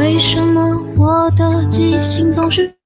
为什么我的记性总是……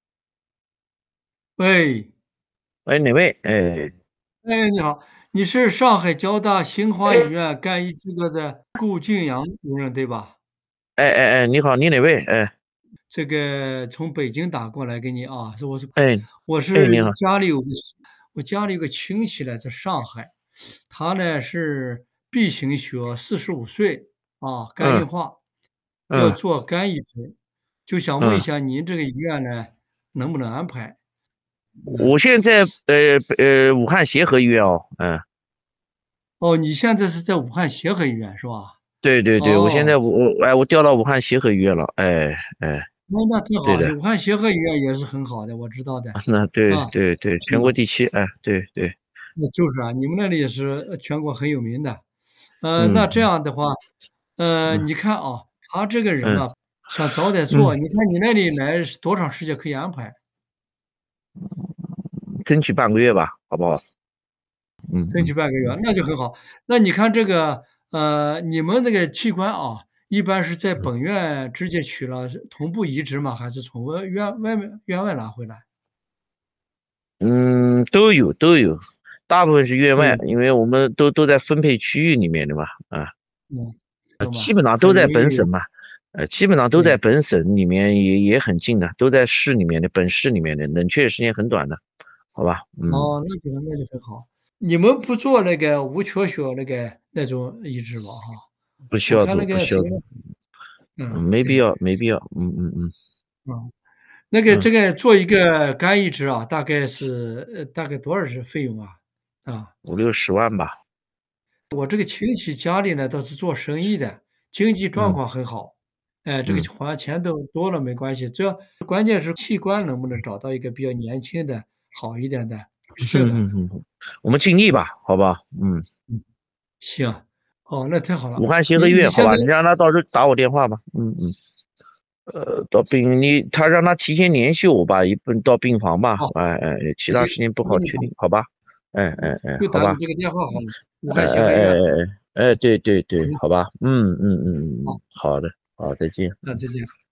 喂， 喂，哪位？哎哎，你好，你是上海交大新华医院干医这个的顾敬阳主任对吧？ 你好，你哪位？ 这个从北京打过来给你啊， 哎我是你好。 我家里有个亲戚呢，在上海，他呢是 B 型血，45岁啊，肝硬嗯化，要嗯做肝移植，就想问一嗯， 下您这个医院呢能不能安排？ 我现在武汉协和医院哦。 哦，你现在是在武汉协和医院是吧？ 对对对，我现哦。 在我调到武汉协和医院了。 那挺好， 对的。 武汉协和医院也是很好的，我知道的， 那对啊， 对对，全国是， 第七。对对。 那就是啊，你们那里也是全国很有名的。那这嗯样的话， 嗯你看啊，他这个人嗯啊，想早点做， 嗯， 你看你那里来是多长时间可以安排？ 争取半个月吧，好不好？嗯争取嗯半个月， 嗯那就很好。那你看这个，你们那个器官啊，一般是在本院直接取了，是同步移植吗？还是从院外拿回来？ 都有都有，大部分是院外， 都有， 因为我们都在分配区域里面的嘛。 嗯，有吗？ 基本上都在还有本省嘛。基本上都在对。 本省里面也很近的，都在市里面的，本市里面的，冷却时间很短的，好吧？ 哦，那就很好。你们不做那个无缺血那种移植吧？哈，我看不需要做， 那个谁， 不需要做。没必对， 要，没必要。 嗯，那个嗯， 这个做一个肝移植啊，大概多少是费用啊？啊， 五六十万吧。 我这个亲戚家里呢都是做生意的，经济状嗯况很好，这个嗯还钱都多了没关系，关键是器官能不能找到一个比较年轻的、好一点的，是这个。 我们尽力吧，好吧？ 嗯，行，哦，那太好了。 武汉协和医院，好你你现在吧？你让他到时候打我电话吧。到他让他提前联系我吧，一不到病房吧。 好， 其不行， 他时间不那你打好确定，好吧？好吧。 就打你这个电话好了，武哎汉协和医院。 哎哎对对对， 行， 好吧。 好， 好的，好，再见。 那再见。